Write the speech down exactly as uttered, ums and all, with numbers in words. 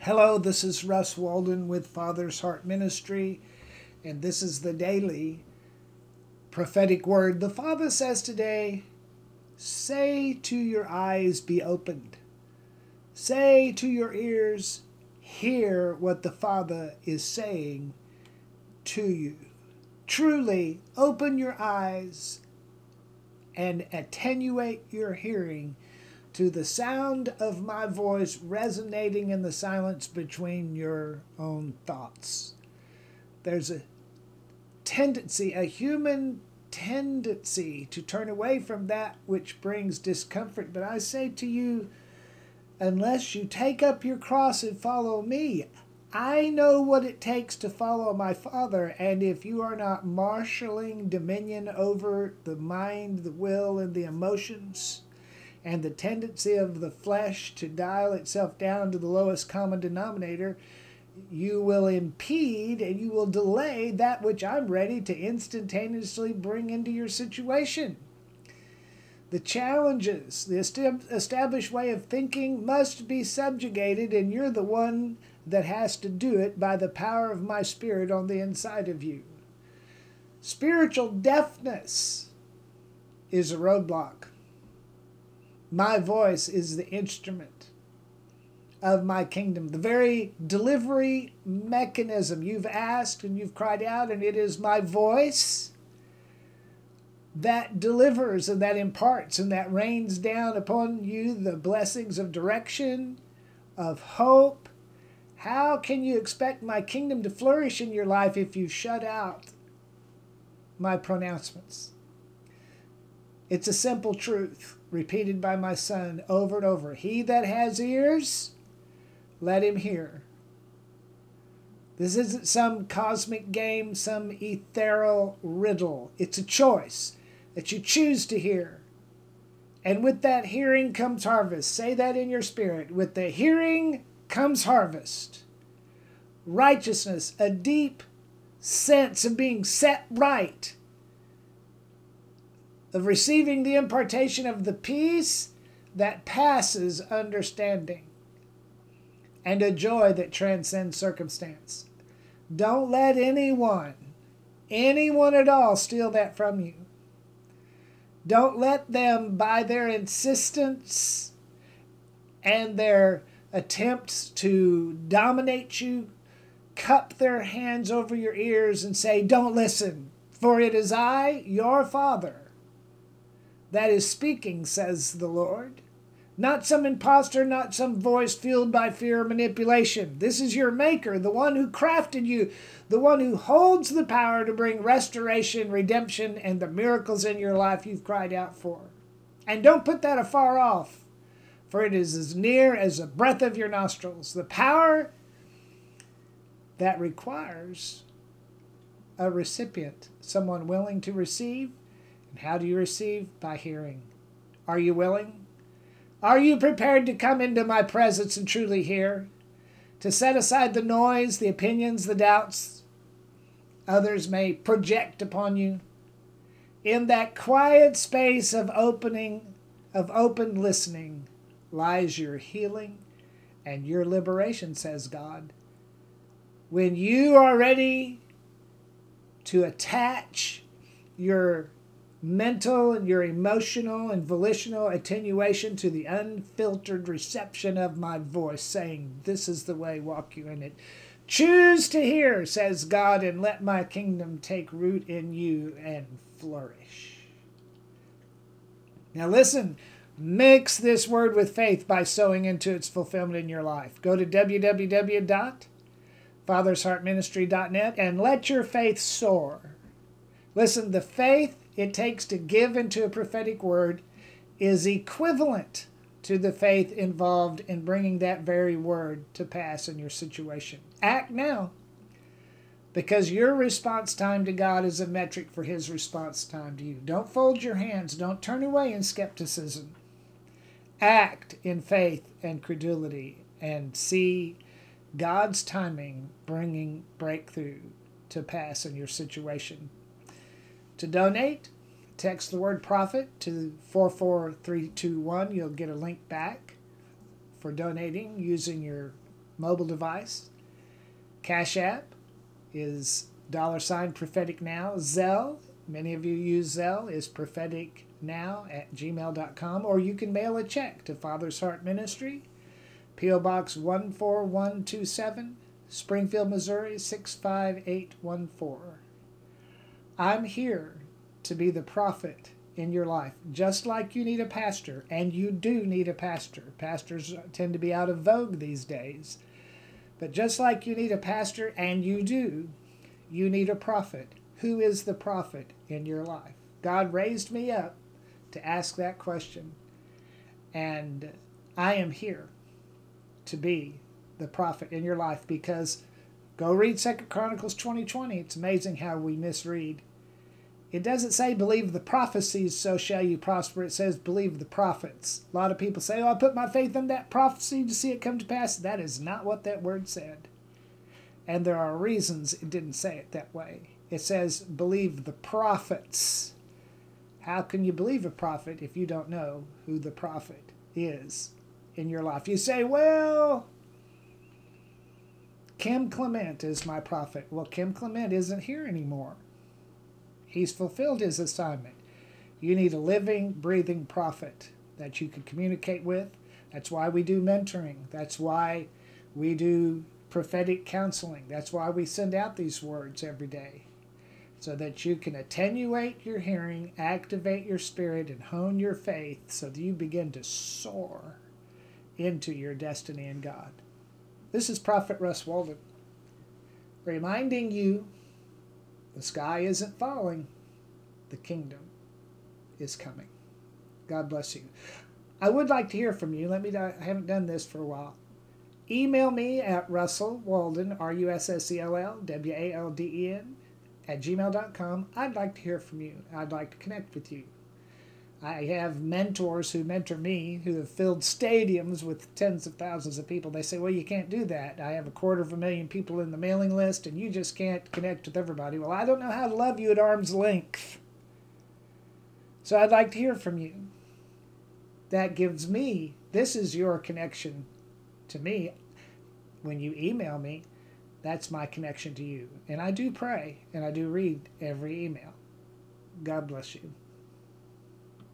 Hello, this is Russ Walden with Father's Heart Ministry, and this is the daily prophetic word. The Father says today, say to your eyes, be opened. Say to your ears, hear what the Father is saying to you. Truly, open your eyes and attenuate your hearing to the sound of my voice resonating in the silence between your own thoughts. There's a tendency, a human tendency to turn away from that which brings discomfort. But I say to you, unless you take up your cross and follow me, I know what it takes to follow my Father. And if you are not marshaling dominion over the mind, the will, and the emotions, and the tendency of the flesh to dial itself down to the lowest common denominator, you will impede and you will delay that which I'm ready to instantaneously bring into your situation. The challenges, the established way of thinking must be subjugated, and you're the one that has to do it by the power of my Spirit on the inside of you. Spiritual deafness is a roadblock. My voice is the instrument of my kingdom, the very delivery mechanism. You've asked and you've cried out, and it is my voice that delivers and that imparts and that rains down upon you the blessings of direction, of hope. How can you expect my kingdom to flourish in your life if you shut out my pronouncements? It's a simple truth, repeated by my Son over and over. He that has ears, let him hear. This isn't some cosmic game, some ethereal riddle. It's a choice that you choose to hear. And with that hearing comes harvest. Say that in your spirit. With the hearing comes harvest. Righteousness, a deep sense of being set right, of receiving the impartation of the peace that passes understanding, and a joy that transcends circumstance. Don't let anyone, anyone at all, steal that from you. Don't let them, by their insistence and their attempts to dominate you, cup their hands over your ears and say, don't listen, for it is I, your Father, that is speaking, says the Lord. Not some impostor, not some voice fueled by fear or manipulation. This is your Maker, the one who crafted you, the one who holds the power to bring restoration, redemption, and the miracles in your life you've cried out for. And don't put that afar off, for it is as near as the breath of your nostrils. The power that requires a recipient, someone willing to receive. And how do you receive? By hearing. Are you willing? Are you prepared to come into my presence and truly hear? To set aside the noise, the opinions, the doubts others may project upon you? In that quiet space of opening, of open listening, lies your healing and your liberation, says God. When you are ready to attach your mental and your emotional and volitional attenuation to the unfiltered reception of my voice, saying, this is the way, walk you in it. Choose to hear, says God, and let my kingdom take root in you and flourish. Now listen, mix this word with faith by sowing into its fulfillment in your life. Go to w w w dot fathers heart ministry dot net and let your faith soar. Listen, the faith it takes to give into a prophetic word is equivalent to the faith involved in bringing that very word to pass in your situation. Act now, because your response time to God is a metric for his response time to you. Don't fold your hands. Don't turn away in skepticism. Act in faith and credulity and see God's timing bringing breakthrough to pass in your situation. To donate, text the word prophet to four four three two one. You'll get a link back for donating using your mobile device. Cash App is dollar sign prophetic now. Zelle, many of you use Zelle, is prophetic now at gmail dot com, or you can mail a check to Father's Heart Ministry, P O Box one four one two seven, Springfield, Missouri six five eight one four. I'm here to be the prophet in your life, just like you need a pastor, and you do need a pastor. Pastors tend to be out of vogue these days. But just like you need a pastor, and you do, you need a prophet. Who is the prophet in your life? God raised me up to ask that question, and I am here to be the prophet in your life, because go read Second Chronicles twenty twenty. It's amazing how we misread. It doesn't say believe the prophecies, so shall you prosper. It says believe the prophets. A lot of people say, oh, I put my faith in that prophecy to see it come to pass. That is not what that word said. And there are reasons it didn't say it that way. It says believe the prophets. How can you believe a prophet if you don't know who the prophet is in your life? You say, well, Kim Clement is my prophet. Well, Kim Clement isn't here anymore. He's fulfilled his assignment. You need a living, breathing prophet that you can communicate with. That's why we do mentoring. That's why we do prophetic counseling. That's why we send out these words every day, so that you can attenuate your hearing, activate your spirit, and hone your faith so that you begin to soar into your destiny in God. This is Prophet Russ Walden, reminding you the sky isn't falling, the kingdom is coming. God bless you. I would like to hear from you. Let me. I haven't done this for a while. Email me at Russell Walden, R U S S E L L W A L D E N, at gmail dot com. I'd like to hear from you. I'd like to connect with you. I have mentors who mentor me who have filled stadiums with tens of thousands of people. They say, well, you can't do that. I have a quarter of a million people in the mailing list, and you just can't connect with everybody. Well, I don't know how to love you at arm's length. So I'd like to hear from you. That gives me, this is your connection to me. When you email me, that's my connection to you. And I do pray, and I do read every email. God bless you.